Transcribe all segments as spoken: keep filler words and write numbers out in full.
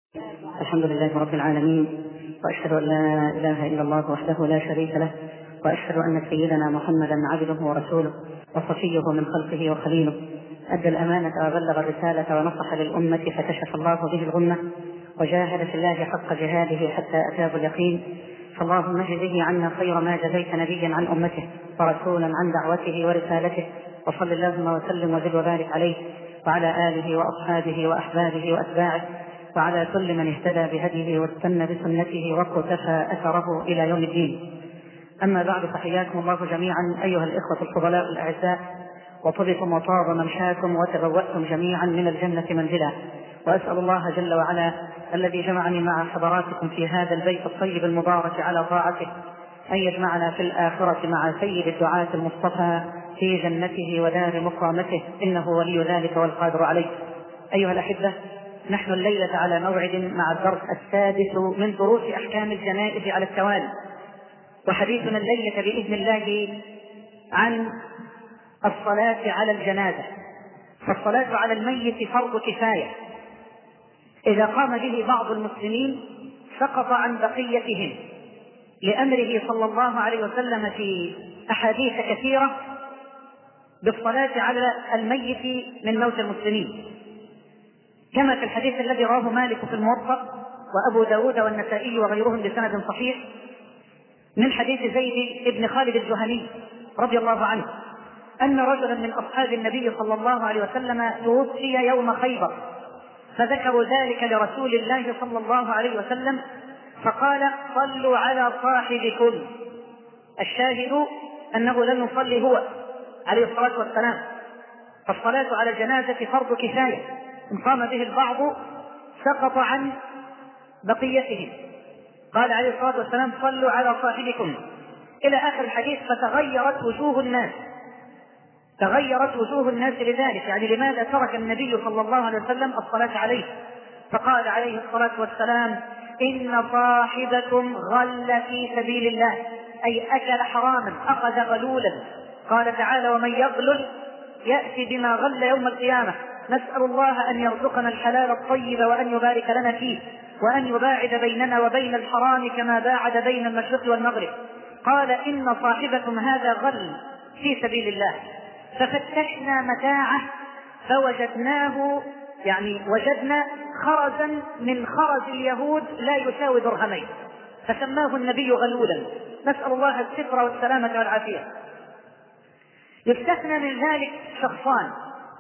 الحمد لله رب العالمين، وأشهد أن لا إله إلا الله وحده لا شريك له، وأشهد أن سيدنا محمدا عبده ورسوله وصفيه من خلقه وخليله، أدى الأمانة وبلغ الرسالة ونصح للأمة فكشف الله به الغمة، وجاهد في الله حق جهاده حتى أتاه اليقين. فاللهم اجزه عنا خير ما جزيت نبيا عن أمته ورسولا عن دعوته ورسالته، وصل اللهم وسلم وزد وبارك عليه وعلى آله وأصحابه وأحبابه وأتباعه وعلى كل من اهتدى بهديه واستنى بسنته واقتفى أثره إلى يوم الدين. أما بعد، فحياكم الله جميعا أيها الإخوة الفضلاء الأعزاء، وطبتم وطاب ممشاكم وتبوأتم جميعا من الجنة منزلا، وأسأل الله جل وعلا الذي جمعني مع حضراتكم في هذا البيت الطيب المبارك على طاعته أن يجمعنا في الآخرة مع سيد الدعاة المصطفى في جنته ودار مقامته، إنه ولي ذلك والقادر عليه. أيها الأحبة، نحن الليلة على موعد مع الدرس السادس من دروس أحكام الجنائز على التوالي، وحديثنا الليلة بإذن الله عن الصلاة على الجنازة. فالصلاة على الميت فرض كفاية، إذا قام به بعض المسلمين سقط عن بقيتهم، لأمره صلى الله عليه وسلم في أحاديث كثيرة بالصلاة على الميت من موت المسلمين، كما في الحديث الذي رواه مالك في الموطأ وأبو داود والنسائي وغيرهم بسند صحيح من حديث زيد بن خالد الجهني رضي الله عنه أن رجلا من أصحاب النبي صلى الله عليه وسلم توفي يوم خيبر، فذكروا ذلك لرسول الله صلى الله عليه وسلم فقال: صلوا على صاحبكم. الشاهد أنه لم يصلي هو عليه الصلاة والسلام، فالصلاة على الجنازة فرض كفاية، إن قام به البعض سقط عن بقيتهم. قال عليه الصلاة والسلام: صلوا على صاحبكم، إلى آخر الحديث. فتغيرت وجوه الناس تغيرت وجوه الناس لذلك، يعني لماذا ترك النبي صلى الله عليه وسلم الصلاة عليه؟ فقال عليه الصلاة والسلام: إن صاحبكم غل في سبيل الله، أي أكل حراما، أخذ غلولا. قال تعالى: ومن يغلل يأتي بما غل يوم القيامة. نسأل الله أن يرزقنا الحلال الطيب وأن يبارك لنا فيه، وأن يباعد بيننا وبين الحرام كما باعد بين المشرق والمغرب. قال: إن صاحبكم هذا غل في سبيل الله. ففتشنا متاعه فوجدناه، يعني وجدنا خرزا من خرز اليهود لا يساوي درهمين، فسماه النبي غلولا. نسأل الله الستر والسلامة والعافية. يستثنى من ذلك شخصان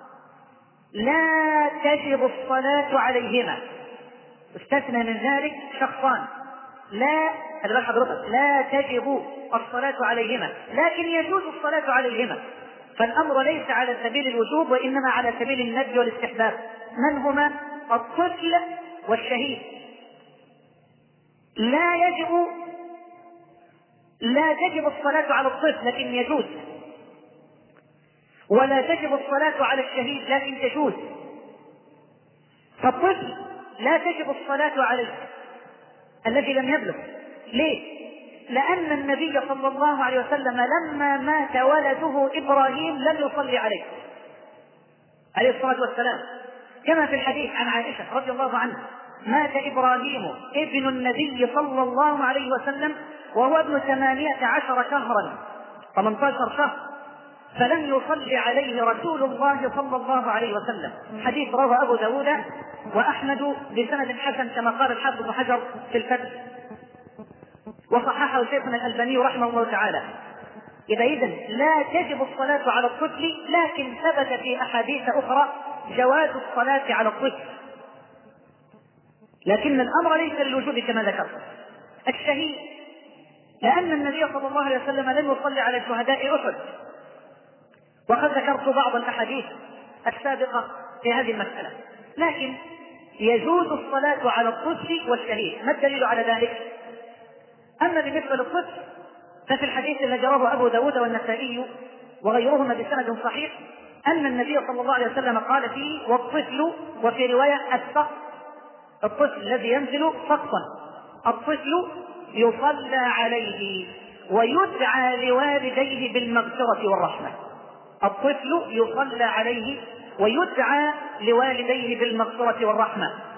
لا تجب الصلاة عليهما. استثنى من ذلك شخصان لا لا تجب الصلاة عليهما، لكن يجوز الصلاة عليهما. فالأمر ليس على سبيل الوجوب، وإنما على سبيل الندب والاستحباب. من هما؟ الطفل والشهيد. لا يجب لا تجب الصلاة على الطفل لكن يجوز، ولا تجب الصلاة على الشهيد لكن تجوز. فالطفل لا تجب الصلاة عليه الذي لم يبلغ. ليه؟ لأن النبي صلى الله عليه وسلم لما مات ولده إبراهيم لم يصلي عليه عليه الصلاة والسلام، كما في الحديث عن عائشة رضي الله عنها: مات إبراهيم ابن النبي صلى الله عليه وسلم وهو ابن ثمانية عشر شهرا، ثمانية عشر شهر، فلم يصلي عليه رسول الله صلى الله عليه وسلم. حديث رواه أبو داود وأحمد بسند حسن كما قال الحافظ ابن حجر في الفتح، وصححه شيخنا الألباني رحمه الله تعالى. إذا إذن لا تجب الصلاة على الطفل، لكن ثبت في أحاديث أخرى جواز الصلاة على الطفل، لكن الأمر ليس للوجوب كما ذكرت. الشهيد، لأن النبي صلى الله عليه وسلم لم يصلي على شهداء أحد، وقد ذكرت بعض الأحاديث السابقة في هذه المسألة، لكن يجوز الصلاة على الطفل والشهيد. ما الدليل على ذلك؟ أما بالنسبة للطفل ففي الحديث الذي رواه أبو داود والنسائي وغيرهما بسند صحيح أن النبي صلى الله عليه وسلم قال فيه: والطفل، وفي رواية السقط، الطفل الذي ينزل سقطا، الطفل يصلى عليه ويدعى لوالديه بالمغفرة والرحمة. الطفل يصلى عليه ويدعى لوالديه بالمغفرة والرحمة.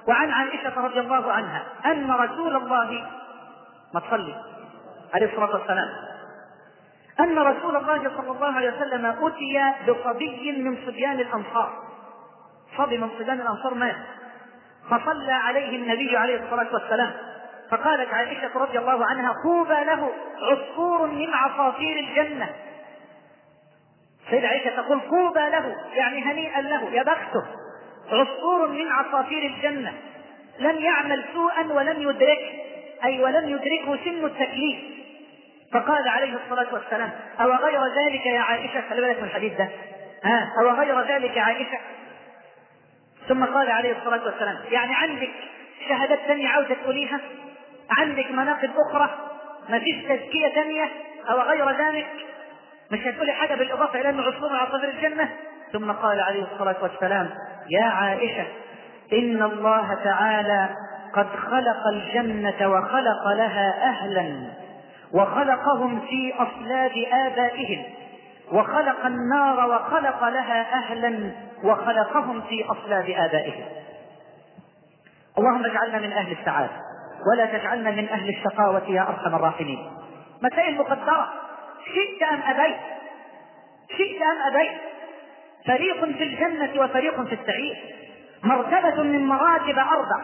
وعن عائشة رضي الله عنها أن رسول الله ما تصلي عليه الصلاة والسلام أن رسول الله صلى الله عليه وسلم أتي بصبي من صبيان الأنصار، صبي من صبيان الأنصار مات، فصلى عليه النبي عليه الصلاة والسلام، فقالت عائشة رضي الله عنها: طوبى له عصفور من عصافير الجنة. سيدة عائشة تقول: طوبى له يعني هنيئا له، يا بخته، عصفور من عصافير الجنة لم يعمل سوءا ولم يدركه، أي ولم يدركه سن التكليف. فقال عليه الصلاة والسلام: أو غير ذلك يا عائشة، خلي بالك من الحديث ده، ها أو غير ذلك يا عائشة. ثم قال عليه الصلاة والسلام: يعني عندك شهادات ثانية عاوزة تقوليها؟ عندك مناقب أخرى؟ ما فيش تزكية ثانية أو غير ذلك؟ مش هتقولي حاجة بالإضافة إلى أنه عصفور من عصافير الجنة؟ ثم قال عليه الصلاة والسلام: يا عائشة، إن الله تعالى قد خلق الجنة وخلق لها أهلا، وخلقهم في أصلاب آبائهم، وخلق النار وخلق لها أهلا وخلقهم في أصلاب آبائهم. اللهم اجعلنا من أهل السعادة ولا تجعلنا من أهل الشقاوة يا أرحم الراحمين. مسائل مقدرة، شئت أم أبيت، شئت أم أبيت، فريق في الجنة وفريق في السعير، مرتبة من مراتب أربع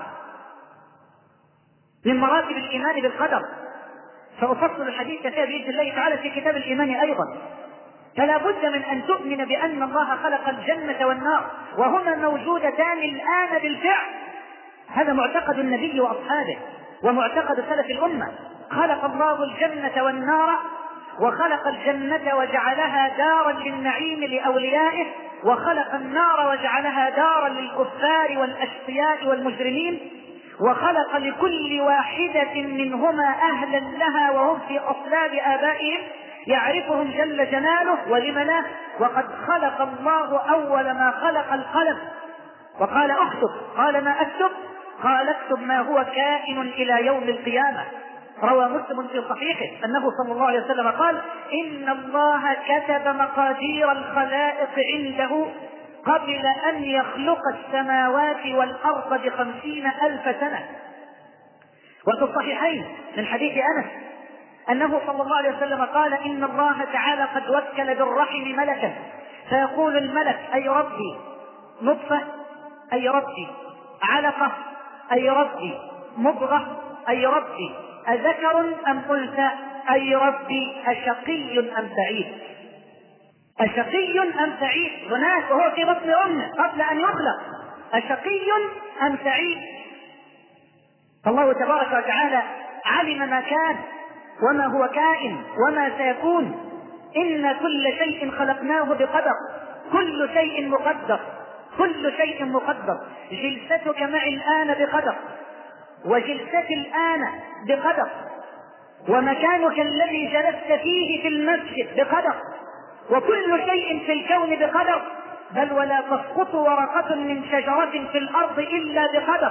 من مراتب الإيمان بالقدر، سأفصل الحديث فيها بإذن الله تعالى في كتاب الإيمان أيضا. فلا بد من أن تؤمن بأن الله خلق الجنة والنار وهما موجودتان الآن بالفعل. هذا معتقد النبي وأصحابه ومعتقد سلف الأمة. خلق الله الجنة والنار، وخلق الجنة وجعلها دارا للنعيم لأوليائه، وخلق النار وجعلها دارا للكفار والأشقياء والمجرمين، وخلق لكل واحدة منهما أهلا لها وهم في أصلاب آبائهم يعرفهم جل جلاله. ولم لا؟ وقد خلق الله أول ما خلق القلم وقال اكتب، قال ما اكتب؟ قال اكتب ما هو كائن إلى يوم القيامة. روى مسلم في صحيحه أنه صلى الله عليه وسلم قال: إن الله كتب مقادير الخلائق عنده قبل أن يخلق السماوات والأرض بخمسين ألف سنة. وفي الصحيحين من حديث أنس أنه صلى الله عليه وسلم قال: إن الله تعالى قد وكل بالرحم ملكا، فيقول الملك: أي ربي نطفة، أي ربي علقة، أي ربي مضغة، أي ربي أذكر أم أنثى، أي ربي أشقي أم سعيد، أشقي أم سعيد، هناك وهو في بطن أمه قبل أن يخلق، أشقي أم سعيد. فالله تبارك وتعالى علم ما كان وما هو كائن وما سيكون. إن كل شيء خلقناه بقدر، كل شيء مقدر، كل شيء مقدر. جلستك معي الآن بقدر، وجلستي الآن بقدر، ومكانك الذي جلست فيه في المسجد بقدر، وكل شيء في الكون بقدر. بل ولا تسقط ورقة من شجرة في الأرض إلا بقدر،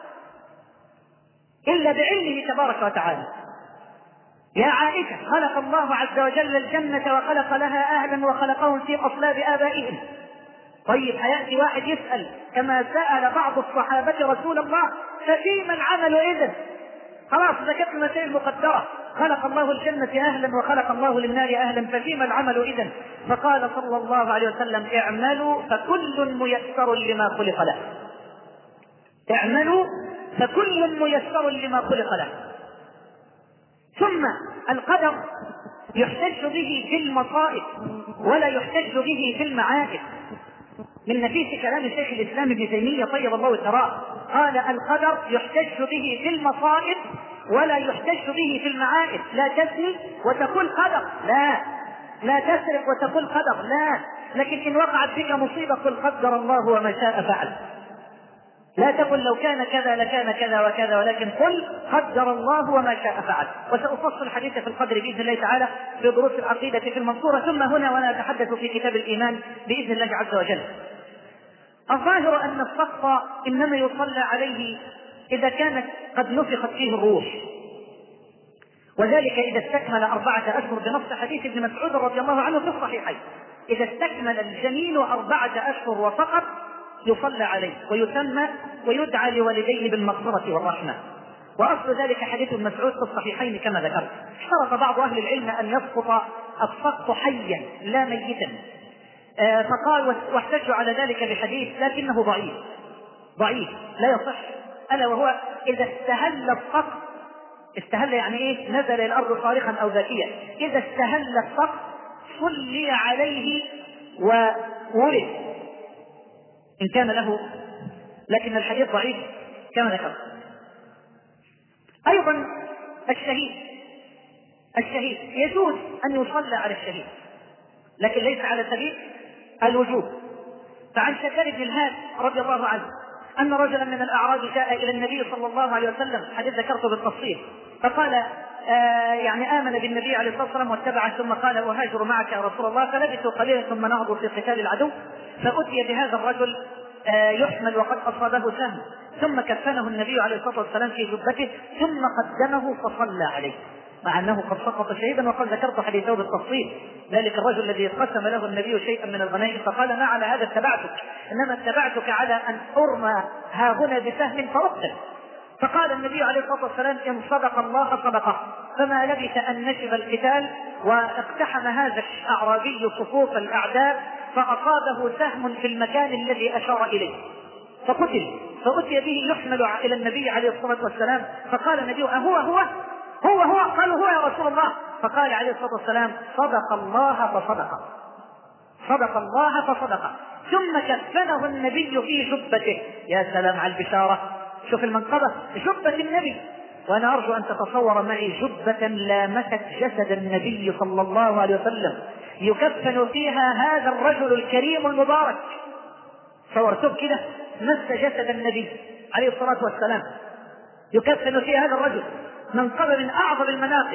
إلا بعلمه تبارك وتعالى. يا عائشة، خلق الله عز وجل الجنة وخلق لها أهلا وخلقهم في أصلاب آبائهم. طيب هيأتي واحد يسأل كما سأل بعض الصحابة رسول الله: ففيما العمل إذن؟ خلاص ذكرت المسائل مقدرة، خلق الله الجنة أهلا وخلق الله للنار أهلا، ففيما العمل إذن؟ فقال صلى الله عليه وسلم: اعملوا فكل ميسر لما خلق له، اعملوا فكل ميسر لما خلق له. ثم القدر يحتج به في المصائب ولا يحتج به في المعائب. من نفيس كلام شيخ الإسلام ابن تيمية طيب الله ثراه، قال: القدر يحتج به في المصائب ولا يحتج به في المعائب. لا تزني وتقول قدر، لا، لا تسرق وتقول قدر، لا، لكن إن وقعت بك مصيبة قل قدر الله وما شاء فعل. لا تقل لو كان كذا لكان كذا وكذا، ولكن قل قدر الله وما شاء فعل. وسأفصل الحديث في القدر بإذن الله تعالى في دروس العقيدة في المنصورة، ثم هنا وأنا أتحدث في كتاب الإيمان بإذن الله عز وجل. الظاهر أن السقط إنما يصلى عليه إذا كانت قد نفخت فيه الروح، وذلك إذا استكمل أربعة أشهر بنص حديث ابن مسعود رضي الله عنه في الصحيحين. إذا استكمل الجنين أربعة أشهر وفقط يصلى عليه ويسمى ويدعى لوالديه بالمغفرة والرحمة. وأصل ذلك حديث ابن مسعود في الصحيحين كما ذكرت. اشترط بعض أهل العلم أن يسقط السقط حيا لا ميتا، آه فقال واحتجوا على ذلك بحديث لكنه ضعيف ضعيف لا يصح، ألا وهو إذا استهل السقط، استهل يعني إيه؟ نزل إلى الأرض صارخا أو ذاكيا. إذا استهل السقط صلي عليه وولد إن كان له، لكن الحديث ضعيف كما ذكرت. أيضا الشهيد الشهيد يجوز أن يصلى على الشهيد، لكن ليس على سبيل الوجوب. فعن شداد بن الهاد رضي الله عنه أن رجلا من الأعراب جاء إلى النبي صلى الله عليه وسلم، حديث ذكرته بالتفصيل، فقال آه يعني آمن بالنبي عليه الصلاة والسلام واتبعه، ثم قال أهاجر معك يا رسول الله، فلبثوا قليلا ثم نهضوا في قتال العدو، فأتي بهذا الرجل آه يحمل وقد أصابه سهم، ثم كفنه النبي عليه الصلاة والسلام في جبته ثم قدمه فصلى عليه، مع أنه قد سقط شهيدا. وقد ذكرت حديثه بالتفصيل، ذلك الرجل الذي قسم له النبي شيئا من الغنائم فقال ما على هذا اتبعتك، إنما اتبعتك على أن أرمى ها هنا بسهم فأقتل. فقال النبي عليه الصلاة والسلام إن صدق الله صدقه، فما لبث أن نشب القتال واقتحم هذا الأعرابي صفوف الأعداء فأصابه سهم في المكان الذي أشار إليه فقتل، فأتي به يحمل إلى النبي عليه الصلاة والسلام، فقال النبي أهو هو هو هو قالوا هو يا رسول الله، فقال عليه الصلاة والسلام صدق الله فصدق صدق الله فصدق، ثم كفنه النبي في جبته. يا سلام على البشارة، شوف المنقبة، جبة النبي. وأنا أرجو أن تتصور معي جبة لامست جسد النبي صلى الله عليه وسلم يكفن فيها هذا الرجل الكريم المبارك. صورتوه كده مس جسد النبي عليه الصلاة والسلام يكفن فيها هذا الرجل، منقبة من أعظم المناقب،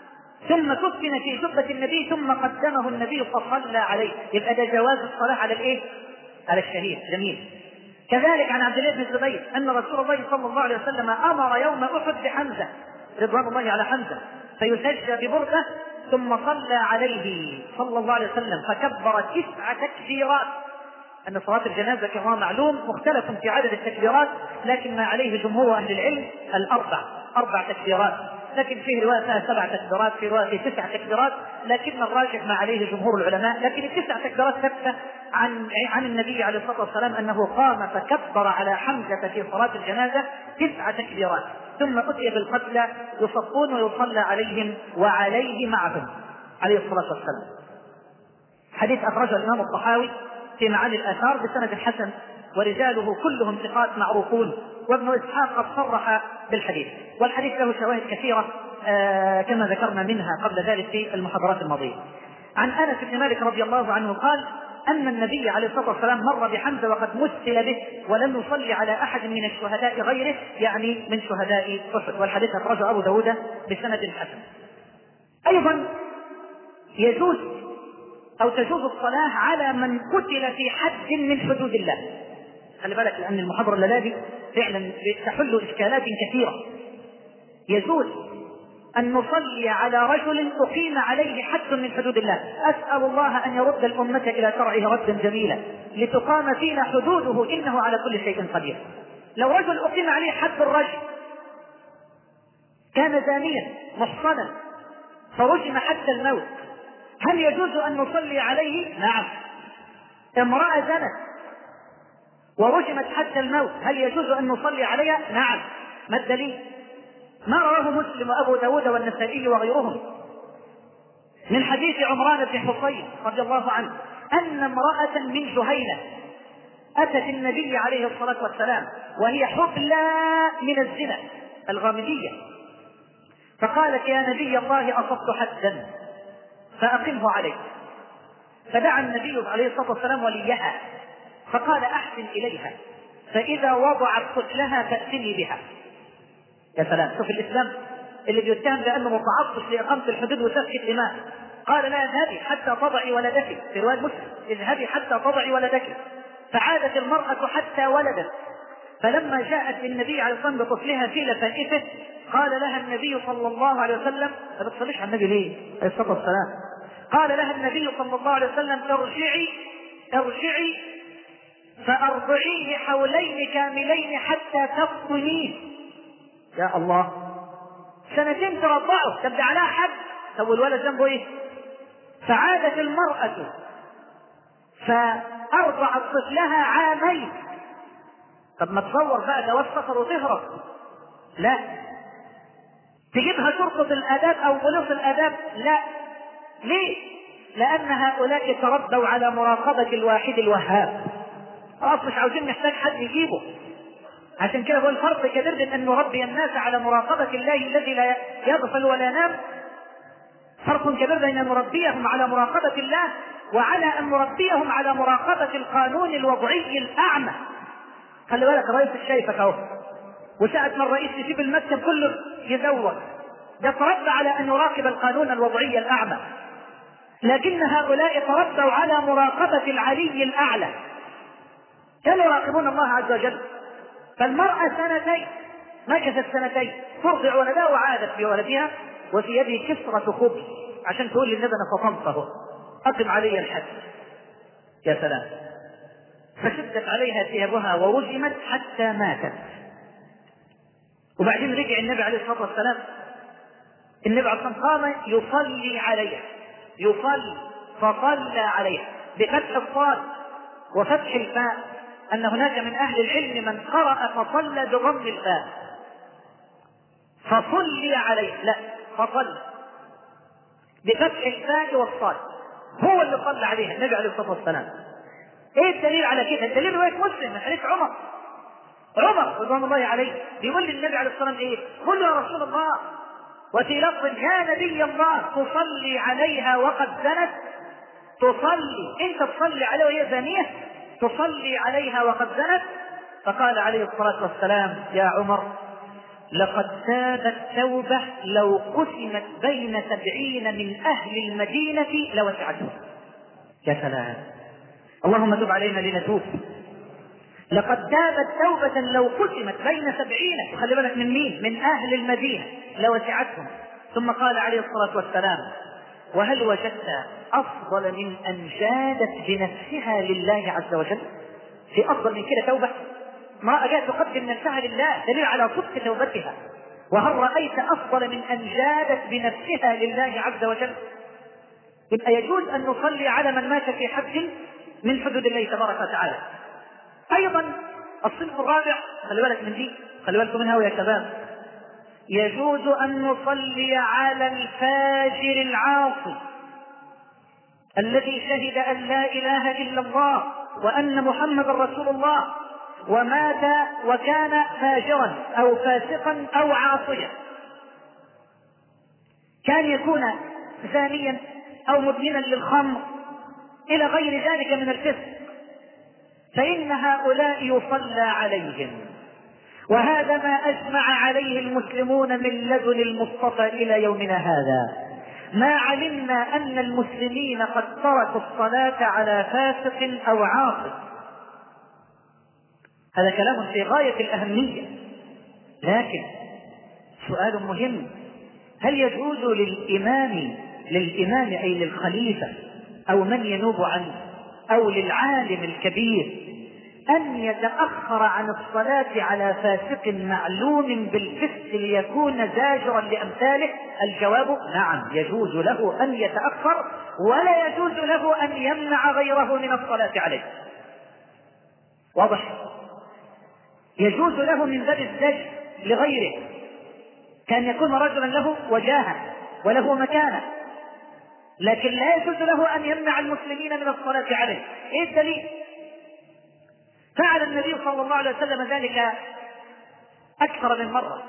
ثم كفن في جبة النبي ثم قدمه النبي فصلى عليه. يبقى ده جواز الصلاة على الإيه؟ على الشهيد. جميل. كذلك عن عبد الله بن الزبير أن رسول الله صلى الله عليه وسلم أمر يوم أحد بحمزة رضوان الله على حمزة فيسجى ببردة ثم صلى عليه صلى الله عليه وسلم فكبر تسع تكبيرات. أن صلاة الجنازة كما معلوم مختلف في عدد التكبيرات، لكن ما عليه جمهور أهل العلم الأربع أربع تكبيرات، لكن فيه رواية فيها سبع تكبيرات، في رواية تسع تكبيرات، لكن الراجح ما عليه جمهور العلماء. لكن التسع تكبيرات ثبت عن عن النبي عليه الصلاة والسلام أنه قام فكبر على حمزة في صلاة الجنازة تسع تكبيرات، ثم أتي بالقتلى يصفون ويصلى عليهم وعليه معهم عليه الصلاة والسلام. حديث أخرجه الإمام الطحاوي في معاني الآثار بسند حسن، ورجاله كلهم ثقات معروفون، وابن إسحاق قد صرح بالحديث، والحديث له شواهد كثيرة آه كما ذكرنا منها قبل ذلك في المحاضرات الماضية. عن أنس بن مالك رضي الله عنه قال أن النبي عليه الصلاة والسلام مر بحمزة وقد مثل به ولم يصلي على أحد من الشهداء غيره، يعني من شهداء أحد، والحديث أخرجه أبو داود بسند حسن. أيضا يجوز أو تجوز الصلاة على من قتل في حد من حدود الله. خلي بالك لأن المحاضرة الليلة فعلا تحل إشكالات كثيرة. يجوز أن نصلي على رجل أقيم عليه حد من حدود الله. أسأل الله أن يرد الأمة إلى شرعه ردا جميلا لتقام فينا حدوده إنه على كل شيء قدير. لو رجل أقيم عليه حد الرجل كان زانيا محصنا فرجم حتى الموت، هل يجوز أن نصلي عليه؟ نعم. امرأة زنت ورجمت حتى الموت، هل يجوز أن نصلي عليها؟ نعم. ما الدليل؟ ما رواه مسلم وأبو داود والنسائي وغيرهم من حديث عمران بن حصين رضي الله عنه أن امرأة من جهينة أتت النبي عليه الصلاة والسلام وهي حبلى من الزنا الغامدية، فقالت يا نبي الله أصبت حدا فأقمه عليه. فدعا النبي عليه الصلاة والسلام وليها فقال أحسن إليها فإذا وضعت قتلها فأتني بها. يا سلام، شوف الإسلام اللي بيتهم بأنه متعطش لإقامة الحدود وسفك الدماء. قال لا اذهبي حتى تضعي ولدك، في رواية مسلم اذهبي حتى تضعي ولدك، فعادت المرأة حتى ولدت. فلما جاءت للنبي عليه الصلاة والسلام بطفلها في لفائفه قال لها النبي صلى الله عليه وسلم، ما بتصليش على النبي ليه عليه الصلاة والسلام؟ قال لها النبي صلى الله عليه وسلم ارجعي ارجعي فأرضعيه حولين كاملين حتى تفطميه. يا الله، سنتين ترضعه، تبدأ عليها حد. طب والولد ذنبه ايه؟ فعادت المرأة فأرضعت طفلها عامين. طب ما تصور بقى جواز سفر وتهرب؟ لا. تجيبها شرطة الآداب أو بوليس الآداب؟ لا. ليه؟ لأن هؤلاء تربوا على مراقبة الواحد الوهاب. خلاص مش عاوزين نحتاج حد يجيبه. عشان كده بقول فرق كبير بين أن نربي الناس على مراقبة الله الذي لا يغفل ولا ينام، فرق كبير بين أن نربيهم على مراقبة الله وعلى أن نربيهم على مراقبة القانون الوضعي الأعمى. خلي بالك الرئيس شايفك اهو، وساعة ما الرئيس يسيب المكتب كله يدور، ده تربى على أن يراقب القانون الوضعي الأعمى. لكن هؤلاء تربوا على مراقبة العلي الأعلى، كانوا يراقبون الله عز وجل. فالمرأة سنتين، مكثت سنتين ترضع ولدها وعادت بولدها وفي يده كسرة خبز عشان تقول للنبي أنا فطمته أقم علي الحد. يا سلام. فشدت عليها ثيابها ورجمت حتى ماتت. وبعدين رجع النبي عليه الصلاة والسلام، النبي عليه الصلاة والسلام قام يصلي عليها، يصلي فصلى عليها بفتح الصاد وفتح الفاء، أن هناك من أهل العلم من قرأ فصلى بضم الفاء، فصلي عليه، لا فصلى بفتح الفاء والصاد، هو اللي صلى عليها النبي عليه الصلاة والسلام. ايه الدليل على كده؟ الدليل رواية مسلم من حديث عمر، عمر رضوان الله عليه بيقول للنبي عليه الصلاة والسلام ايه؟ قل يا رسول الله، وفي لفظ يا نبي الله تصلي عليها وقد زنت؟ تصلي انت تصلي عليها وهي زانية؟ تصلي عليها وقد زنت؟ فقال عليه الصلاة والسلام يا عمر لقد تابت توبة لو قسمت بين سبعين من أهل المدينة لوسعتهم. يا سلام، اللهم تب علينا لنتوب. لقد تابت توبة لو قسمت بين سبعين، وخلي بالك من مين؟ من أهل المدينة لوسعتهم. ثم قال عليه الصلاة والسلام وهل وجدت أفضل من أن جادت بنفسها لله عز وجل؟ في أفضل من كده توبة؟ امرأة جاءت تقدم نفسها لله، دليل على صدق توبتها. وهل رأيت أفضل من أن جادت بنفسها لله عز وجل؟ يبقى يجوز أن نصلي على من مات في حد من حدود الله تبارك وتعالى. أيضا الصنف الرابع، خلي بالك من دي، خلي بالكم منها ويا شباب، يجوز أن نصلي على الفاجر العاصي الذي شهد أن لا إله إلا الله وأن محمد رسول الله ومات وكان فاجرا أو فاسقا أو عاصيا، كان يكون زانيا أو مدمنا للخمر إلى غير ذلك من الفسق، فإن هؤلاء يصلى عليهم. وهذا ما أجمع عليه المسلمون من لدن المصطفى إلى يومنا هذا. ما علمنا أن المسلمين قد تركوا الصلاة على فاسق أو عاصي. هذا كلام في غاية الأهمية. لكن سؤال مهم، هل يجوز للإمام للإمام أي للخليفة أو من ينوب عنه أو للعالم الكبير أن يتأخر عن الصلاة على فاسق معلوم بالفسق ليكون زاجرا لأمثاله؟ الجواب نعم، يجوز له أن يتأخر، ولا يجوز له أن يمنع غيره من الصلاة عليه. واضح؟ يجوز له من باب الزجر لغيره، كان يكون رجلا له وجاهة وله مكانة، لكن لا يجوز له أن يمنع المسلمين من الصلاة عليه. إيه الدليل؟ فعل النبي صلى الله عليه وسلم ذلك أكثر من مرة.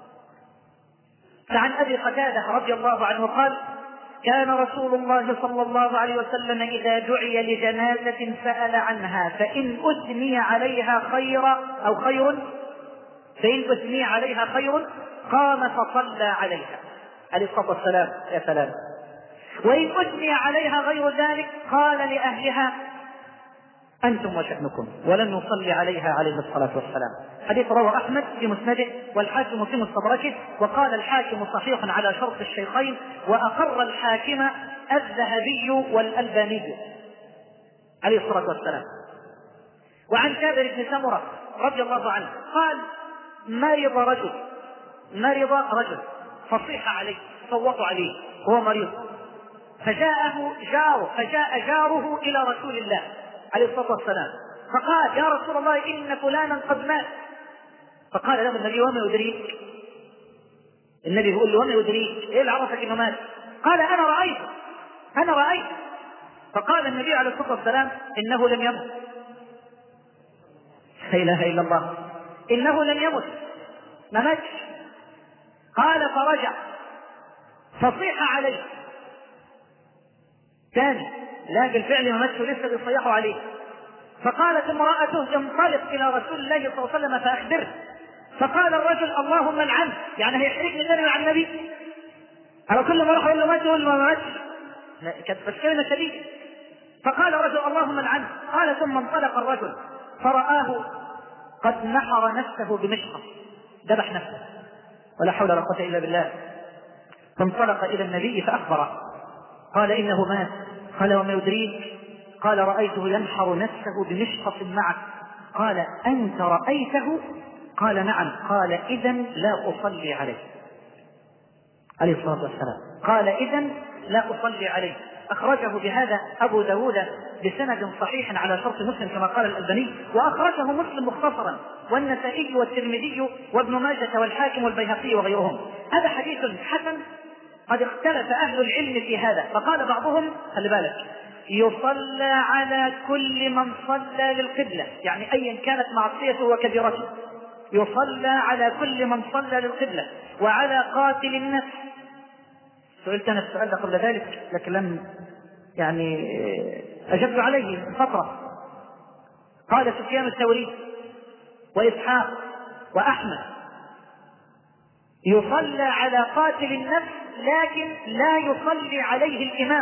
فعن أبي قتادة رضي الله عنه قال كان رسول الله صلى الله عليه وسلم إذا دعي لجنازة سأل عنها فإن أثني عليها خير أو خير فإن أثني عليها خير قام فصلى عليها عليه الصلاة والسلام. يا سلام. وإن أثني عليها غير ذلك قال لأهلها أنتم وشأنكم ولن نصلي عليها عليه الصلاة والسلام. حديث رواه أحمد في مسنده والحاكم في مستدركه، وقال الحاكم صحيح على شرط الشيخين، وأقر الحاكم الذهبي والألباني عليه الصلاة والسلام. وعن جابر بن سمرة رضي الله عنه قال مرض رجل مرض رجل فصيح عليه، صوتوا عليه هو مريض، فجاءه جاره فجاء جاره إلى رسول الله عليه الصلاة والسلام فقال يا رسول الله إن فلانا قد مات. فقال له النبي وما يدريك؟ النبي يقول له وما يدريك؟ ايه اللي عرفك انه مات؟ قال انا رأيت انا رأيت. فقال النبي عليه الصلاة والسلام انه لم يمت. لا اله الا الله، انه لم يمت، ما ماتش. قال فرجع فصيح عليه ثاني، لا بالفعل ما ماتش ولسه بيصيحوا عليه. فقالت امرأته انطلق الى رسول الله صلى الله عليه وسلم فاخبره. فقال الرجل اللهم العنه، يعني هيحرجني النبي مع النبي؟ على كل ما راح اقول له مات يقول له ما ماتش، كانت بس كلمه شديده. فقال الرجل اللهم العنه. قال ثم انطلق الرجل فرآه قد نحر نفسه بمشقة، ذبح نفسه، ولا حول ولا قوة الا بالله. فانطلق الى النبي فاخبره، قال انه مات. قال وما يدريك؟ قال رأيته ينحر نفسه بمشقة معك. قال أنت رأيته؟ قال نعم. قال إذن لا أصلي عليه عليه الصلاة والسلام. قال إذن لا أصلي عليه. أخرجه بهذا أبو داود بسند صحيح على شرط مسلم كما قال الألباني، وأخرجه مسلم مختصرا والنسائي والترمذي وابن ماجة والحاكم والبيهقي وغيرهم. هذا حديث حسن قد اختلف أهل العلم في هذا، فقال بعضهم خلي بالك يصلى على كل من صلى للقبلة، يعني أيا كانت معصيته وكبيرته يصلى على كل من صلى للقبلة وعلى قاتل النفس. سئلت أنا السؤال ده قبل ذلك لكن لم يعني أجبت عليه من فترة. قال سفيان الثوري وإسحاق وأحمد يصلى على قاتل النفس لكن لا يصلي عليه الإمام،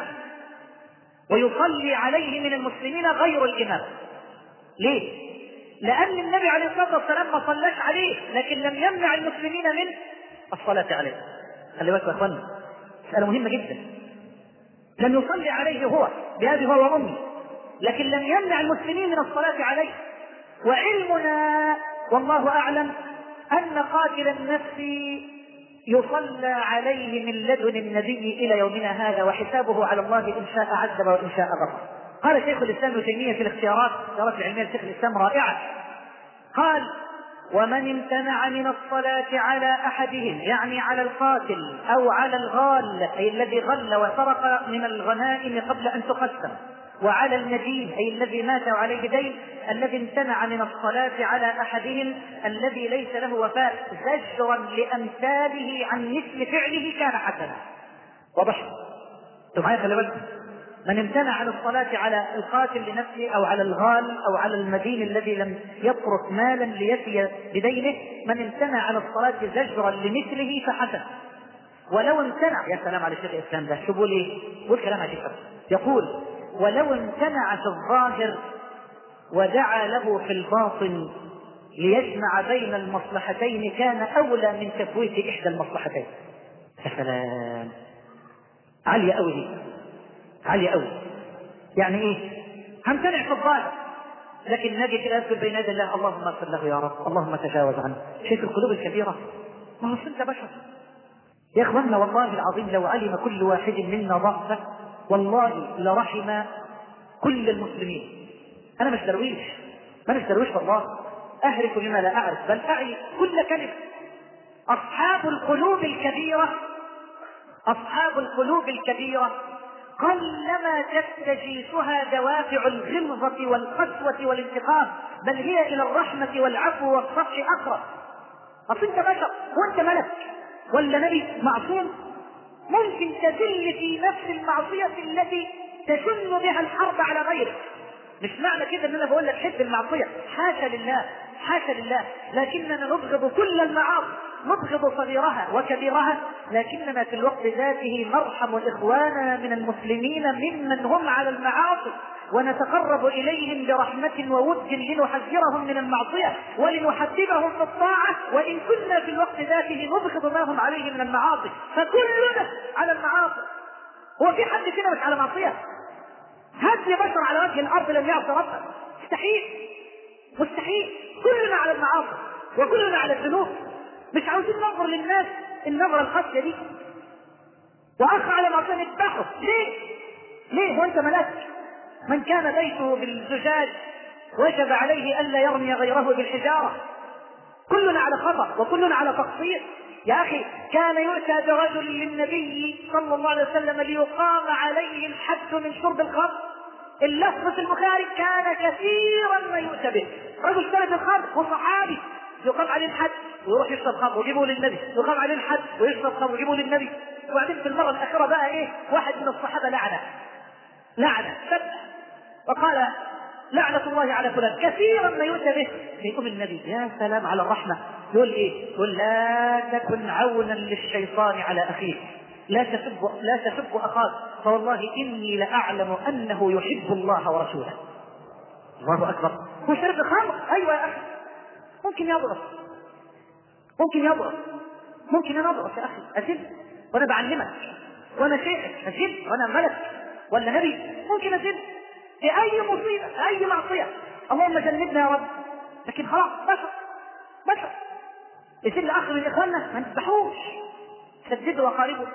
ويصلي عليه من المسلمين غير الإمام. ليه؟ لأن النبي عليه الصلاة والسلام ما صلاش عليه لكن لم يمنع المسلمين من الصلاة عليه. خلي بالك يا اخوانا، مسألة مهمة جدا. لم يصلي عليه هو بأبي هو وأمي لكن لم يمنع المسلمين من الصلاة عليه. وعلمنا والله أعلم أن قاتل النفس يصلى عليه من لدن النبي إلى يومنا هذا، وحسابه على الله إن شاء عذب وإن شاء غفر. قال شيخ الإسلام ابن تيمية في الاختيارات، الاختيارات العلمية لشيخ الإسلام رائعة، قال ومن امتنع من الصلاة على أحدهم يعني على القاتل أو على الغال أي الذي غل وسرق من الغنائم قبل أن تقسم، وعلى المدين أي الذي مات عليه دين، الذي امتنع من الصلاة على أحدهم الذي ليس له وفاء زجرا لأمثاله عن مثل فعله كان حسنا. واضح؟ معايا خلي بالك، من امتنع عن الصلاة على القاتل لنفسه أو على الغال أو على المدين الذي لم يترك مالا ليفي بدينه، من امتنع عن الصلاة زجرا لمثله فحسن. ولو امتنع، يا سلام على شيخ الإسلام ده، شو بقول ايه؟ قول كلام عجيب. يقول ولو امتنع في الظاهر ودعا له في الباطن ليجمع بين المصلحتين كان أولى من تفويت إحدى المصلحتين. يا سلام، عالية أوي دي، عالية أوي. يعني إيه؟ همتنع في الظاهر لكن نجي كده أذكر بين يدي الله اللهم اغفر له يا رب، اللهم تجاوز عنه. شايف القلوب الكبيرة؟ ما هو أنت بشر يا إخواننا، والله العظيم لو علم كل واحد منا ضعفه والله لرحم كل المسلمين. أنا مش درويش، ما مش درويش والله، أهرف بما لا أعرف بل أعي كل كلمة. أصحاب القلوب الكبيرة أصحاب القلوب الكبيرة قلما تستجيشها دوافع الغلظة والقسوة والانتقام، بل هي إلى الرحمة والعفو والصفح أقرب. أصل أنت بشر وأنت ملك ولا نبي معصوم، ممكن تذل في نفس المعصية التي تشن بها الحرب على غيرك. مش معنى كده ان انا بقول لك حب المعصية، حاشا لله حاشا لله، لكننا نبغض كل المعاصي، نبغض صغيرها وكبيرها، لكننا في الوقت ذاته نرحم إخواننا من المسلمين ممن هم على المعاصي، ونتقرب إليهم برحمة وود لنحذرهم من المعصية ولنحببهم في الطاعة، وإن كنا في الوقت ذاته نبغض ما هم عليه من المعاصي. فكلنا على المعاصي، هو في حد فينا مش على معصية؟ هات لي بشر على وجه الأرض لم يعصي ربه، مستحيل مستحيل. كلنا على المعاصي وكلنا على الذنوب، مش عاوزين ننظر للناس النظرة الخاصة دي. وأخ على معصية نذبحه ليه؟ ليه وأنت ملاك؟ من كان بيته بالزجاج وجب عليه ألا يرمي غيره بالحجارة. كلنا على خطأ وكلنا على تقصير. يا أخي كان يؤتى برجل للنبي صلى الله عليه وسلم ليقام عليه الحد من شرب الخمر. اللفظ في البخاري كان كثيرا ما يؤتى به. رجل شرب الخمر وصحابي يقام عليه الحد ويروح يشرب خمر ويجيبه للنبي، يقام عليه الحد ويشرب خمر ويجيبه للنبي. وبعدين في المرة الأخيرة بقى إيه؟ واحد من الصحابة لعنه لعنه سبح وقال لعنة الله على فلان. كثيرا ما يؤتى به. يقوم النبي يا سلام على الرحمة يقول ايه؟ يقول لا تكن عونا للشيطان على اخيك، لا تسب لا تسب اخاك، فوالله اني لاعلم انه يحب الله ورسوله. الله اكبر. هو شرب الخمر؟ ايوه يا اخي ممكن يضرب، ممكن يضرب، ممكن انا اضرب يا اخي اسب وانا بعلمك وانا شيخك، اسب وانا ملك ولا نبي، ممكن اسب في اي مصيبة في اي معصية. اللهم جنبنا يا رب. لكن خلاص بشر بشر يسل اخر من اخواننا ما نذبحوش، سددوا وقاربوا.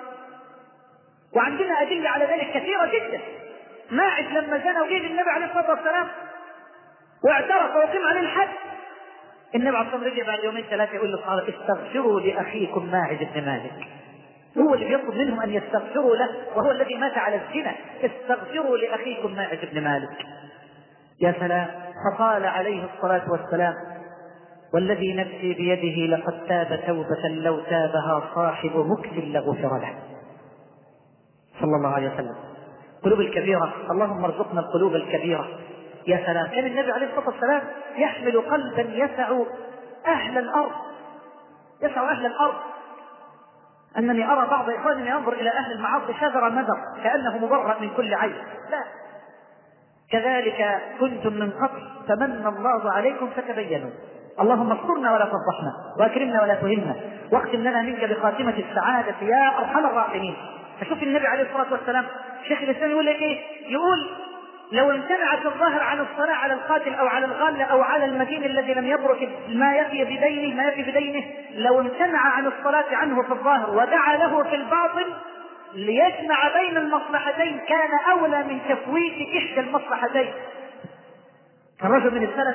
وعندنا ادلة على ذلك كثيرة جدا. ماعز لما زنى وجه للنبي عليه الصلاة والسلام واعترف وقيم عليه الحد، النبي عليه الصلاة والسلام رجع بعد يومين ثلاثة يقول للصحابة استغفروا لاخيكم ماعز بن مالك. هو اللي بيطلب منهم ان يستغفروا له وهو الذي مات على الزنا. استغفروا لاخيكم ماعز بن مالك. يا سلام. فقال عليه الصلاة والسلام والذي نفسي بيده لقد تاب توبة لو تابها صاحب مكث لغفر له. صلى الله عليه وسلم. قلوب الكبيرة، اللهم ارزقنا القلوب الكبيرة. يا سلام. كان النبي عليه الصلاة والسلام يحمل قلبا يسع أهل الأرض، يسع أهل الأرض. أنني أرى بعض إخواننا ينظر إلى أهل المعاصي شذر مذر كأنه مبرأ من كل عيب. لا، كذلك كنتم من قبل فمن الله عليكم فتبينوا. اللهم اذكرنا ولا تفضحنا واكرمنا ولا تهنا واختم لنا منك بخاتمة السعادة يا أرحم الراحمين. فشوف النبي عليه الصلاة والسلام شيخ الإسلام يقول لك إيه؟ يقول لو امتنعت الظاهر عن الصلاة على القاتل أو على الغال أو على المدين الذي لم يبرك ما يفي بدينه ما يفي بدينه لو امتنع عن الصلاة عنه في الظاهر ودعا له في الباطن ليجمع بين المصلحتين كان أولى من تفويت إحدى المصلحتين. الرجل من السلف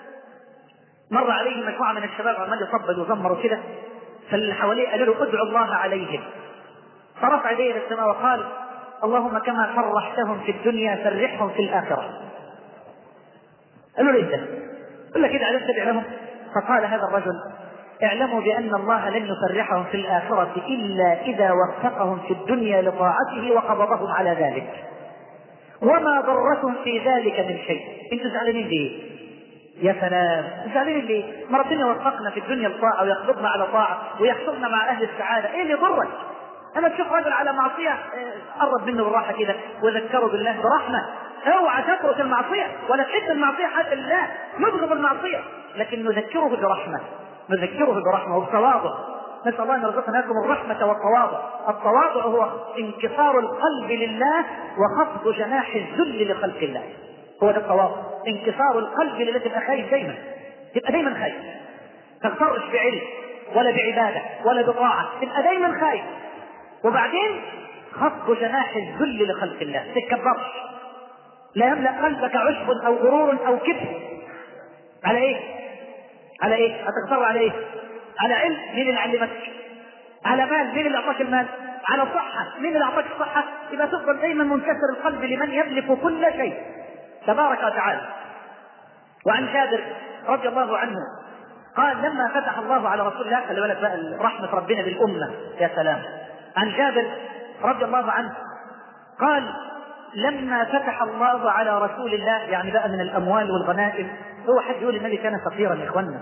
مر عليه مجموعة من الشباب عمال يطبل وزمروا كده، فاللي حواليه قالوا له ادعوا الله عليهم، فرفع يديه للسماء وقال اللهم كما فرحتهم في الدنيا فرحهم في الآخرة. قالوا له إيه ده؟ قل لك كده علم تدع لهم. فقال هذا الرجل اعلموا بأن الله لن يفرحهم في الآخرة إلا إذا وفقهم في الدنيا لطاعته وقبضهم على ذلك، وما ضرتهم في ذلك من شيء. انتوا زعلانين ليه؟ يا سلام. زعلانين ليه؟ ما ربنا وفقنا في الدنيا لطاعة ويقبضنا على طاعة ويحصلنا مع أهل السعادة. ايه اللي ضرك؟ اما تشوف رجل على معصية قرب منه بالراحة كده وذكره بالله برحمة. اوعى تترك المعصية ولا تحب المعصية حتى لله، نبغض المعصية لكن نذكره برحمة، نذكره برحمة وبتواضع. نسأل الله أن يرزقنا لكم الرحمة والتواضع. التواضع هو انكسار القلب لله وخفض جناح الذل لخلق الله. هو ده التواضع، انكسار القلب لله. تبقى خايف دايما، تبقى دايما خايف، تغترش بعلم ولا بعبادة ولا بطاعة، تبقى دايما خايف. وبعدين خفض جناح الذل لخلق الله، تتكبرش، لا يملأ قلبك عشب أو غرور أو كبر. على إيه؟ على إيه؟ هتغتر على إيه؟ على علم، مين اللي علمك؟ على مال، مين اللي أعطاك المال؟ على صحة، مين اللي أعطاك الصحة؟ يبقى تفضل دايما منكسر القلب لمن يملك كل شيء تبارك وتعالى. وعن جابر رضي الله عنه قال لما فتح الله على رسول الله، خلي بالك بقى رحمة ربنا بالأمة، يا سلام. عن جابر رضي الله عنه قال لما فتح الله على رسول الله، يعني بقى من الأموال والغنائم. هو حد يقول النبي كان فقيرا يا إخواننا؟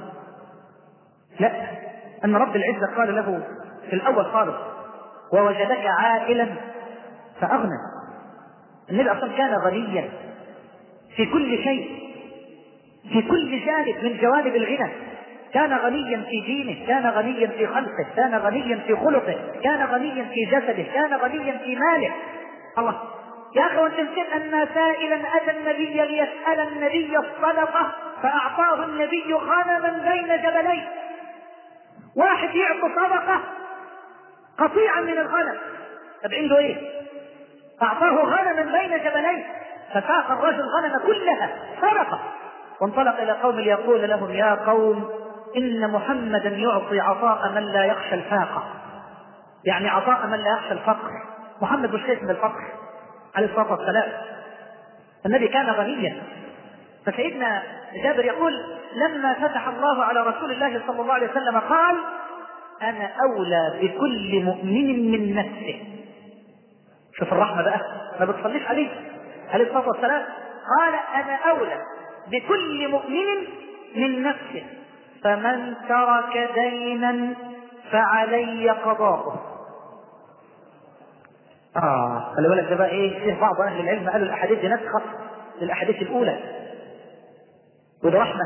لا، أن رب العزة قال له في الأول خالص ووجدك عائلا فأغنى. النبي أصلا كان غنيا في كل شيء، في كل جانب من جوانب الغنى. كان غنيا في دينه، كان غنيا في خلقه، كان غنيا في خلقه، كان غنيا في جسده، كان غنيا في ماله. الله يا أخي، وانت نسيت أن سائلا أتى النبي ليسأل النبي الصدقة فأعطاه النبي غنما بين جبلين. واحد يعطي صدقة قطيعا من الغنم، طب عنده ايه؟ أعطاه غنما بين جبلين، فساق الرجل غنم كلها صدقة، وانطلق إلى قوم ليقول لهم: يا قوم إن محمدا يعطي عطاء من لا يخشى الفاقة، يعني عطاء من لا يخشى الفقر. محمد مش خايف من الفقر عليه الصلاة والسلام، النبي كان غنيا. فسيدنا جابر يقول: لما فتح الله على رسول الله صلى الله عليه وسلم قال: أنا أولى بكل مؤمن من نفسه. شوف الرحمة بقى، ما بتصليش عليه عليه الصلاة والسلام، قال: أنا أولى بكل مؤمن من نفسه، فمن ترك دينا فعلي قضاؤه. آه خلي بالك ده بقى إيه؟ فيه بعض أهل العلم قالوا الأحاديث دي نسخة للأحاديث الأولى، وده رحمة.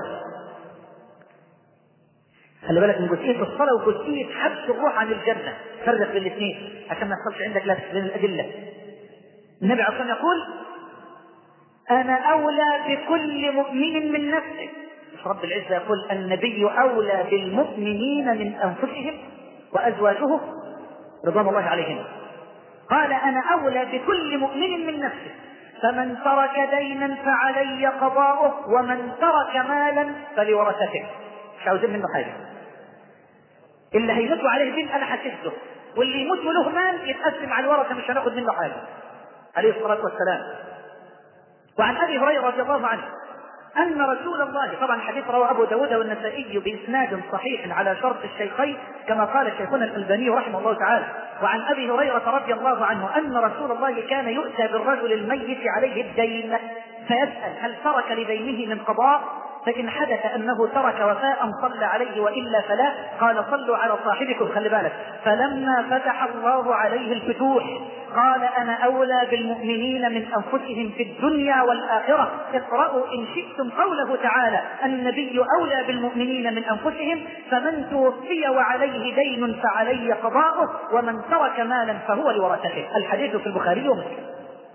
خلي بالك من جزئية الصلاة وجزئية حبس الروح عن الجنة، فرق بين الاثنين عشان ما يحصلش عندك لبس بين الأدلة. النبي عليه الصلاة والسلام يقول: أنا أولى بكل مؤمن من نفسه. مش رب العزة يقول: النبي أولى بالمؤمنين من أنفسهم وأزواجه رضوان الله عليهم. قال: أنا أولى بكل مؤمن من نفسه، فمن ترك دينا فعلي قضاؤه، ومن ترك مالا فلورثته. مش عاوزين منه حاجة، اللي هيموتوا عليه دين أنا هسده، واللي يموت وله مال يتقسم على الورثة، مش هناخد منه حاجة عليه الصلاة والسلام. وعن أبي هريرة رضي الله عنه أن رسول الله، طبعا الحديث رواه أبو داود والنسائي بإسناد صحيح على شرط الشيخين كما قال شيخنا الألباني رحمه الله تعالى. وعن أبي هريرة رضي الله عنه أن رسول الله كان يؤتى بالرجل الميت عليه الدين فيسأل: هل ترك لدينه من قضاء؟ فإن حدث أنه ترك وفاء صلى عليه، وإلا فلا. قال: صلوا على صاحبكم. خلي بالك، فلما فتح الله عليه الفتوح قال: أنا أولى بالمؤمنين من أنفسهم في الدنيا والآخرة. اقرأوا إن شئتم قوله تعالى: النبي أولى بالمؤمنين من أنفسهم، فمن توفي وعليه دين فعلي قضاؤه، ومن ترك مالا فهو لورثته. الحديث في البخاري ومسلم.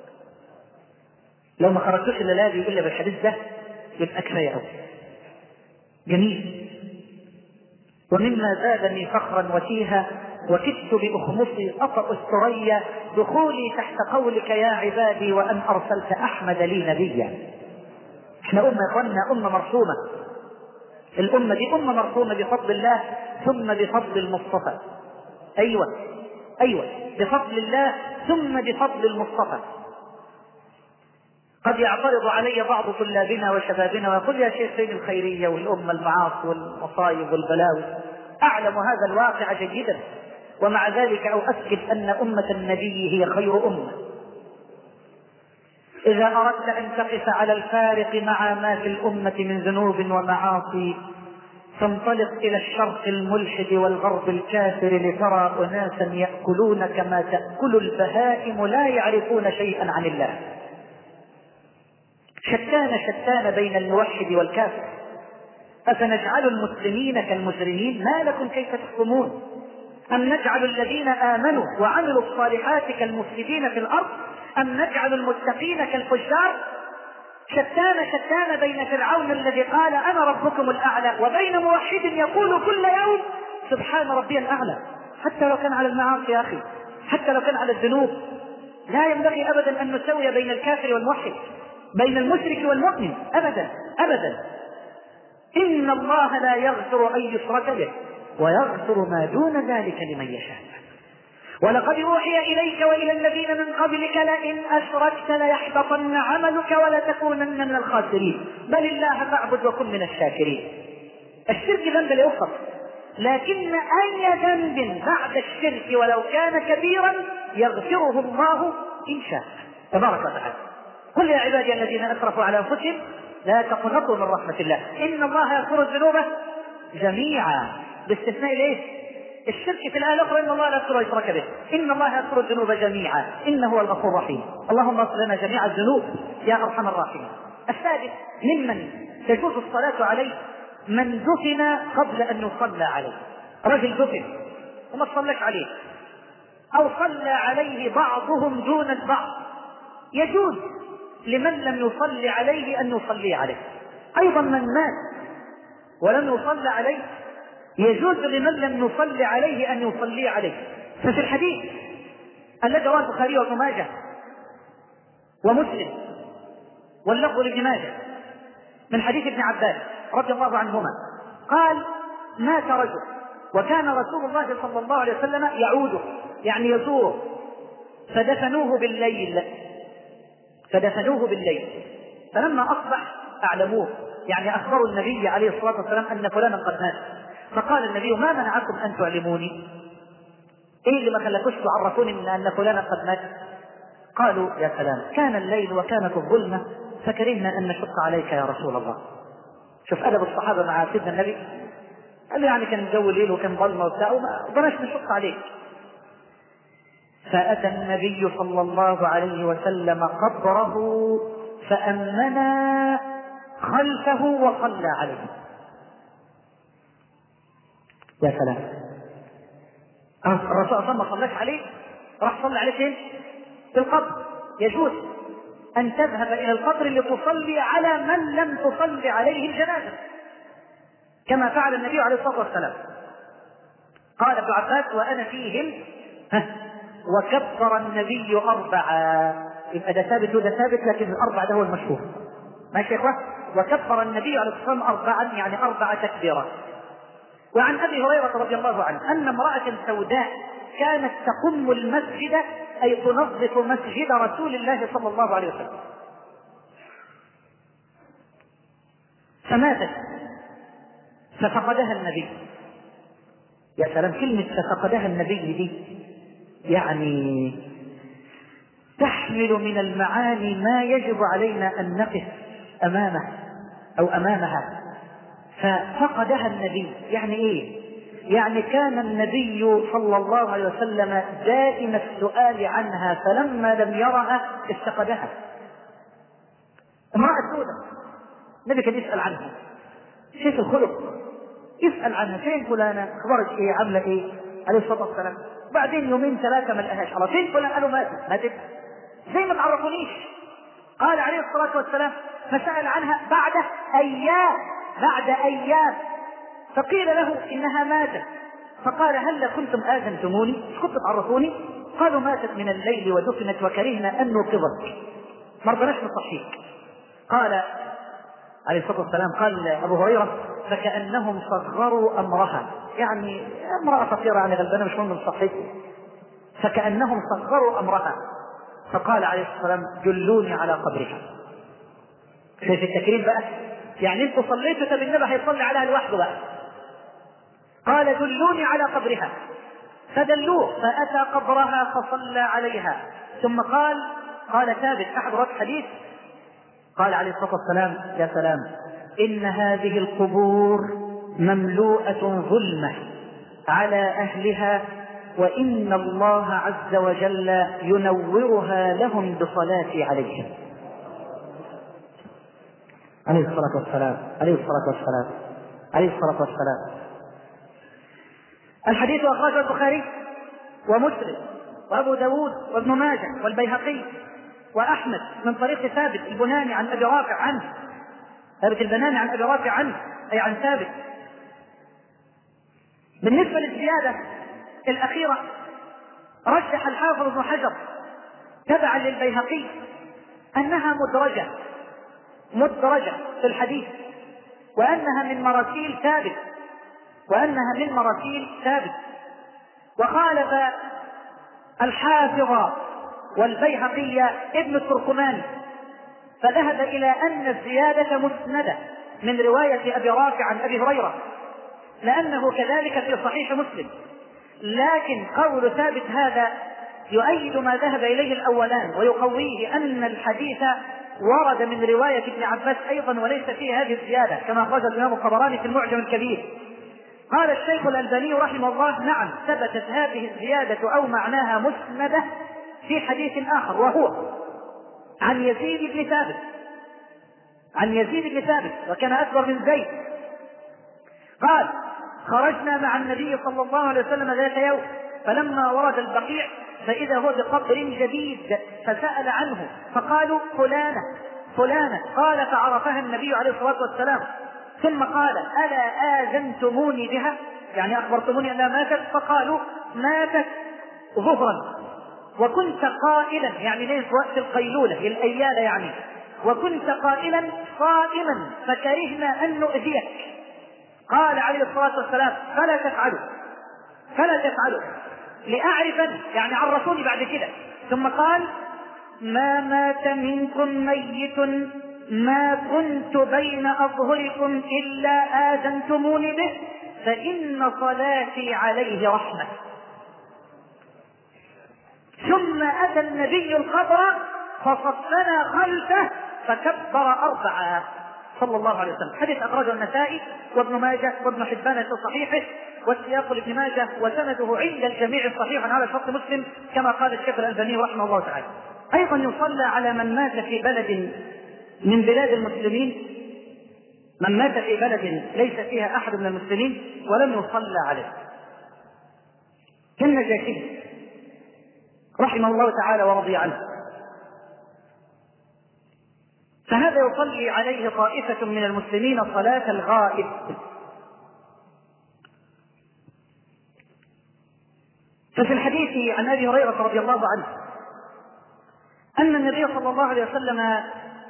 لو ما خرجتوش إلا لازم إلا بالحديث ده يبقى كفاية أوي. جميل. ومما زادني فخرا وتيها وكدت بأخمصي أطأ الثريا دخولي تحت قولك يا عبادي وأن أرسلت أحمد لي نبيا. احنا أمة يا إخواننا، أمة مرحومة. الأمة دي أمة مرحومة بفضل الله ثم بفضل المصطفى. أيوة أيوة بفضل الله ثم بفضل المصطفى. قد يعترض علي بعض طلابنا وشبابنا ويقول: يا شيخ فين الخيرية والأمة المعاصي والمصايب والبلاوي؟ أعلم هذا الواقع جيدا، ومع ذلك أؤكد أن أمة النبي هي خير أمة. إذا أردت أن تقف على الفارق مع ما في الأمة من ذنوب ومعاصي فانطلق إلى الشرق الملحد والغرب الكافر لترى أناسا يأكلون كما تأكل البهائم لا يعرفون شيئا عن الله. شتان شتان بين الموحد والكافر. أفنجعل المسلمين كالمجرمين؟ ما لكم كيف تحكمون؟ أم نجعل الذين آمنوا وعملوا الصالحات كالمفسدين في الأرض أم نجعل المتقين كالفجار؟ شتان شتان بين فرعون الذي قال أنا ربكم الأعلى وبين موحد يقول كل يوم سبحان ربي الأعلى. حتى لو كان على المعاصي يا أخي، حتى لو كان على الذنوب، لا ينبغي أبدا أن نسوي بين الكافر والموحد، بين المشرك والمؤمن، أبدا أبدا. إن الله لا يغفر أن يشرك به ويغفر ما دون ذلك لمن يشاء. ولقد أوحي إليك وإلى الذين من قبلك لئن أشركت ليحبطن عملك ولتكونن من الخاسرين بل الله فاعبد وكن من الشاكرين. الشرك ذنب لا يغفر، لكن أي ذنب بعد الشرك ولو كان كبيرا يغفره الله إن شاء تبارك وتعالى. قل يا عبادي الذين أسرفوا على أنفسهم لا تقنطوا من رحمة الله إن الله يغفر الذنوب جميعا، باستثناء ليه؟ الشرك في الآية الأخرى إن الله لا يغفر يشرك به، إن الله يغفر الذنوب جميعا إنه هو الغفور الرحيم. اللهم اغفر لنا جميع الذنوب يا أرحم الراحمين. السادس ممن تجوز الصلاة عليه من دفن قبل أن يصلى عليه. رجل دفن وما صلىش عليه أو صلى عليه بعضهم دون البعض، يجوز لمن لم يصلي عليه أن يصلي عليه. أيضا من مات ولم يصلى عليه يجوز لمن لم يصلي عليه أن يصلي عليه. ففي الحديث الذي رواه البخاري وابن ماجه ومسلم واللفظ لابن ماجه من حديث ابن عباس رضي الله عنهما قال: مات رجل وكان رسول الله صلى الله عليه وسلم يعوده يعني يزوره، فدفنوه بالليل فدفنوه بالليل فلما أصبح أعلموه يعني أخبروا النبي عليه الصلاة والسلام أن فلانا قد مات. فقال النبي: ما منعكم أن تعلموني؟ إيه اللي ما خلكوش تعرفوني أن فلانا قد مات؟ قالوا: يا سلام، كان الليل وكانت الظلمة فكرهنا أن نشق عليك يا رسول الله. شوف أدب الصحابة مع سيدنا النبي، قال يعني كان الجو ليل وكان ظلمة وبتاع وما بلاش نشق عليك. فأتى النبي صلى الله عليه وسلم قبره فأمنا خلفه وصلى عليه. يا سلام، الرسول صلى الله عليه وسلم ما صلاش عليه، راح صلى عليه فين؟ في القبر. يجوز أن تذهب إلى القبر لتصلي على من لم تصلي عليه الجنازة كما فعل النبي عليه الصلاة والسلام. قال ابن عباس: وأنا فيهم وكبر النبي أربعة. يبقى ده ثابت وده ثابت، لكن الأربعة ده هو المشهور. ماشي يا إخوة؟ وكبر النبي عليه الصلاة والسلام أربعا يعني أربع تكبيرات. وعن أبي هريرة رضي الله عنه أن امرأة سوداء كانت تقم المسجد أي تنظف مسجد رسول الله صلى الله عليه وسلم، فماتت ففقدها النبي. يا سلام، كلمة ففقدها النبي دي يعني تحمل من المعاني ما يجب علينا أن نقف أمامه أو أمامها. ففقدها النبي يعني إيه؟ يعني كان النبي صلى الله عليه وسلم دائم السؤال عنها، فلما لم يرها افتقدها. امرأة سودة النبي كان يسأل عنها، شيخ الخلق يسأل عنها: فين فلانة؟ اخبارك ايه؟ عاملة ايه؟ عليه الصلاة والسلام. بعدين يومين ثلاثة ما لقاهاش، على فين فلان؟ قالوا ماتت. ماتت زي ما تعرفونيش. قال عليه الصلاة والسلام: فسأل عنها بعد أيام بعد أيام فقيل له إنها ماتت. فقال: هل كنتم آذنتموني؟ مش كنتم تعرفوني؟ قالوا: ماتت من الليل ودفنت وكرهنا أن نوقظك، ما رضناش نصحيك. قال عليه الصلاة والسلام، قال أبو هريرة: فكأنهم صغروا أمرها، يعني امرأة فقيرة يعني غلبانة مش مهم نصحيك، فكأنهم صغروا أمرها. فقال عليه الصلاة والسلام: دلوني على قبرها. شايف التكريم بقى؟ يعني انتوا صليتوا، طب النبي هيصلي عليها لوحده بقى. قال: دلوني على قبرها، فدلوه فأتى قبرها فصلى عليها. ثم قال قال ثابت أحد رواة الحديث قال عليه الصلاة والسلام: يا سلام، إن هذه القبور مملوءة ظلمة على أهلها، وإن الله عز وجل ينورها لهم بصلاتي عليهم. عليه الصلاة والسلام عليه الصلاة والسلام عليه الصلاة والسلام. الحديث أخرجه البخاري ومسلم وأبو داود وابن ماجه والبيهقي وأحمد من طريق ثابت البناني عن أبي رافع عنه ثابت البناني عن أبي رافع عنه أي عن ثابت. بالنسبة للزيادة الأخيرة رجح الحافظ ابن حجر تبعا للبيهقي أنها مدرجة مدرجة في الحديث، وأنها من مراسيل ثابت وأنها من مراسيل ثابت وخالف الحافظ والبيهقي ابن التركماني، فذهب إلى أن الزيادة مسندة من رواية أبي رافع عن أبي هريرة، لأنه كذلك في صحيح مسلم. لكن قول ثابت هذا يؤيد ما ذهب إليه الأولان ويقويه أن الحديث ورد من رواية ابن عباس أيضا وليس فيه هذه الزيادة كما أخرج الإمام الطبراني في المعجم الكبير. قال الشيخ الألباني رحمه الله: نعم، ثبتت هذه الزيادة أو معناها مسندة في حديث آخر، وهو عن يزيد بن ثابت عن يزيد بن ثابت وكان أكبر من زيد. قال: خرجنا مع النبي صلى الله عليه وسلم ذات يوم، فلما ورد البقيع فإذا هو بقبر جديد، فسأل عنه فقالوا: فلانة. فلانة، قال فعرفها النبي عليه الصلاة والسلام، ثم قال ألا آذنتموني بها، يعني أخبرتموني أنها ماتت؟ فقالوا ماتت ظهرا وكنت قائلا، يعني ليس وقت القيلولة الأيالة يعني، وكنت قائلا صائما فكرهنا أن نؤذيك. قال عليه الصلاة والسلام فلا تفعلوا فلا تفعلوا لأعرفن، يعني عرفوني بعد كده. ثم قال ما مات منكم ميت ما كنت بين أظهركم إلا آذنتموني به فإن صلاتي عليه رحمة. ثم أتى النبي القبر فصفنا خلفه فكبر أربعة صلى الله عليه وسلم. حديث أخرجه النسائي وابن ماجه وابن حبان في صحيحه، والسياق لابن ماجه وسنده عند الجميع صحيح على شرط مسلم كما قال الشيخ الألباني رحمه الله تعالى. أيضا يصلى على من مات في بلد من بلاد المسلمين، من مات في بلد ليس فيها أحد من المسلمين ولم يصلى عليه، كالنجاشي رحمه الله تعالى ورضي عنه، فهذا يصلي عليه طائفة من المسلمين صلاة الغائب. ففي الحديث عن أبي هريرة رضي الله عنه أن النبي صلى الله عليه وسلم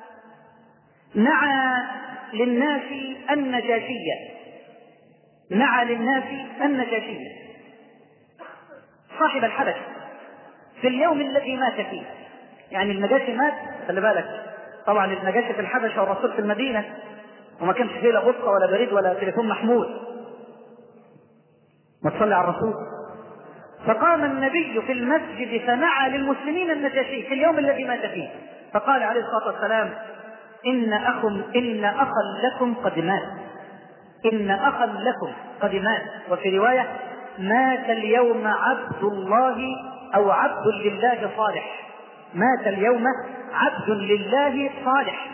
نعى للناس النجاشية نعى للناس النجاشية صاحب الحبش في اليوم الذي مات فيه. يعني النجاشي مات، خلي بالك طبعا النجاشي في الحبشة والرسول في المدينة، وما كانش فيه لا غصة ولا بريد ولا تليفون محمول، ما تصلي على الرسول. فقام النبي في المسجد فنعى للمسلمين النجاشي في اليوم الذي مات فيه، فقال عليه الصلاة والسلام إن أخ إن أخا لكم قد مات إن أخا لكم قد مات وفي رواية مات اليوم عبد الله أو عبد لله صالح مات اليوم عبد لله صالح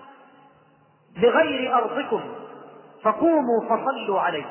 بغير أرضكم فقوموا فصلوا عليه.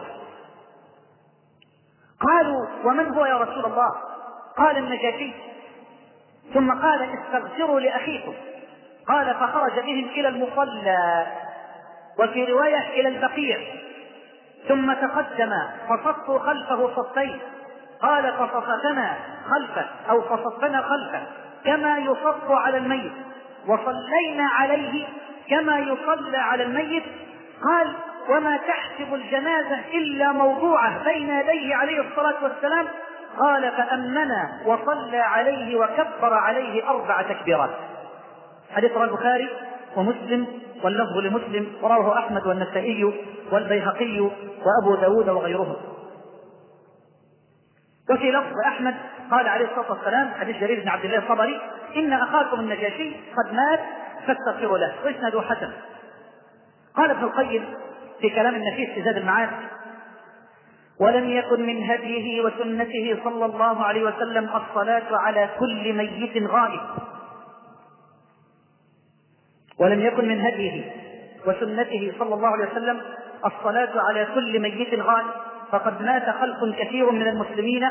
قالوا ومن هو يا رسول الله؟ قال النجاشي. ثم قال استغفروا لأخيكم. قال فخرج بهم إلى المصلى وفي رواية إلى البقيع، ثم تقدم فصفوا خلفه صفين. قال فصفنا خلفه أو فصفنا خلفه كما يصف على الميت وصلينا عليه كما يصلى على الميت. قال وما تحسب الجنازة إلا موضوعة بين يديه عليه الصلاة والسلام. قال فأمنا وصلى عليه وكبر عليه أربع تكبيرات. حديث رواه البخاري ومسلم واللفظ لمسلم، ورواه أحمد والنسائي والبيهقي وأبو داود وغيرهم. وفي لفظ أحمد قال عليه الصلاة والسلام حديث جرير بن عبد الله الطبري إن أخاكم النجاشي قد مات فاستغفروا له، وإسناده حسن. قال ابن القيم في كلام النفيس في زاد المعاد ولم يكن من هديه وسنته صلى الله عليه وسلم الصلاة على كل ميت غائب ولم يكن من هديه وسنته صلى الله عليه وسلم الصلاة على كل ميت غائب فقد مات خلق كثير من المسلمين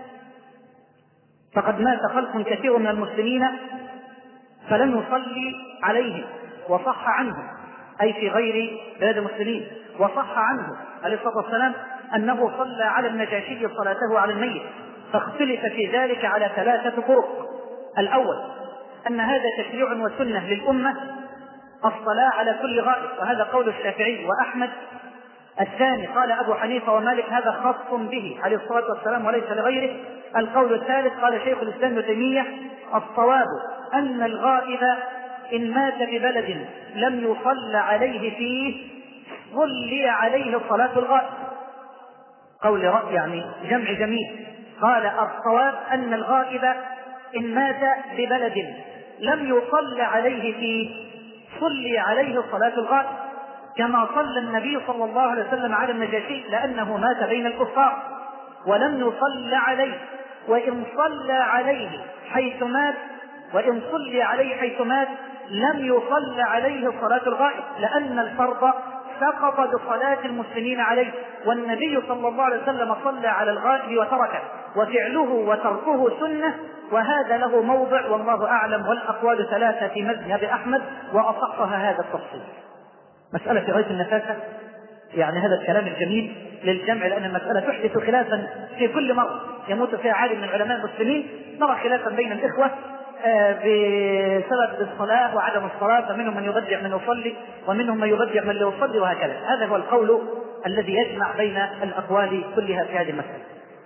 فقد مات خلق كثير من المسلمين فلم يصلي عليه وصح عنه، أي في غير بلاد المسلمين، وصح عنه عليه الصلاة والسلام أنه صلى على النجاشي صلاته على الميت. فاختلف في ذلك على ثلاثة طرق. الأول أن هذا تشريع وسنة للأمة الصلاة على كل غائب، وهذا قول الشافعي وأحمد. الثاني قال أبو حنيفة ومالك هذا خاص به عليه الصلاة والسلام وليس لغيره. القول الثالث قال شيخ الإسلام ابن تيمية الصواب أن الغائب إن مات ببلد لم يصل عليه فيه صلي عليه صلاة الغائب. قول رأي يعني جمع جميل. قال الصواب أن الغائب إن مات ببلد لم يصل عليه فيه صلي عليه صلاة الغائب كما صلى النبي صلى الله عليه وسلم على النجاشي لأنه مات بين الكفار ولم يصل عليه. وإن صلى عليه حيث مات وإن صلي عليه حيث مات لم يصل عليه صلاة الغائب لأن الفرض سقط بصلاة المسلمين عليه، والنبي صلى الله عليه وسلم صلى على الغائب وتركه، وفعله وتركه سنة وهذا له موضع والله أعلم، والأقوال ثلاثة في مذهب أحمد وأصحها هذا التفصيل. مسألة في غاية النفاسة، يعني هذا الكلام الجميل للجمع، لأن المسألة تحدث خلافا في كل مرة يموت فيها عالم من علماء المسلمين، نرى خلافا بين الإخوة بسبب الصلاة وعدم الصلاة، فمنهم من يبدع من يصلي ومنهم من يبدع من لا يصلي وهكذا. هذا هو القول الذي يجمع بين الأقوال كلها في هذه المسألة.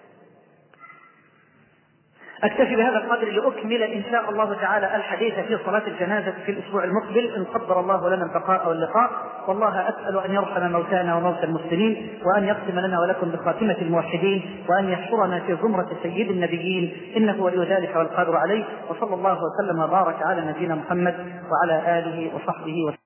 أكتفي بهذا القدر لأكمل إن شاء الله تعالى الحديث في صلاة الجنازة في الأسبوع المقبل إن قدر الله لنا البقاء واللقاء. والله أسأل أن يرحم موتانا وموتى المسلمين، وأن يقسم لنا ولكم بخاتمة الموحدين، وأن يحشرنا في زمرة سيد النبيين، إنه ولي ذلك والقادر عليه. وصلى الله وسلم وبارك على نبينا محمد وعلى آله وصحبه وسلم.